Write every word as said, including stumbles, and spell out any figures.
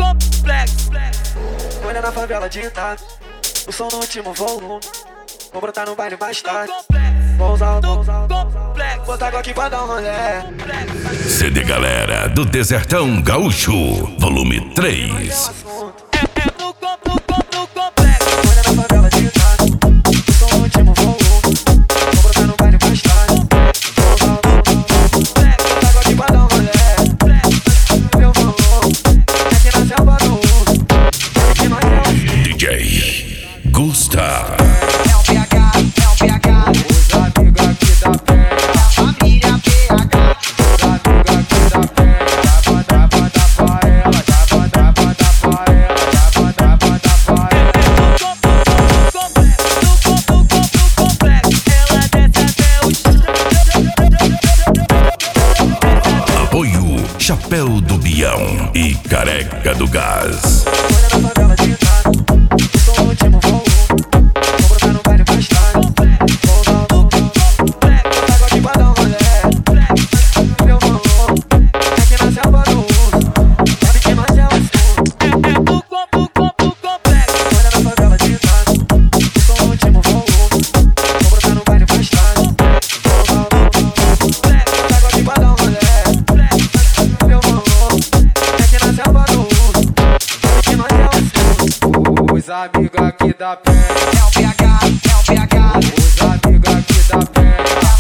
complexo. Olha na favela de Itaco, o som no último volume. Vou brotar no baile mais tarde. Vou usar, vou usar, vou usar. Botar água aqui pra dar um rolê. C D Galera do Desertão Gaúcho, volume três. É, é no, com, no, com, no complexo. Olha na favela de Itaco, o som no último volume. Vou brotar no baile mais tarde. Vou usar, vou usar. Botar água aqui pra dar um rolê. Meu volume, aqui na selva do uso. Aqui nós é assim. D J Gusta. Chapéu do Bião e Careca do Gás. Olha na favela de Itaco, o som no último volume. Vou brotar no baile mais tarde. Vou usar, vou usar. Botar água aqui pra dar um rolê. Meu volume, aqui na selva do uso. Sabe que nós é o assunto. É no, com, no, com, no complexo. Olha na favela de Itaco, o som no último volume. Vou brotar no baile mais tarde. Vou usar, vou usar. Botar água aqui pra dar um rolê. Meu volume, aqui na selva do uso. Sabe que nós é o assunto. Os amigos aqui da pé, é o P H, é o P H. Os amigos aqui da pé.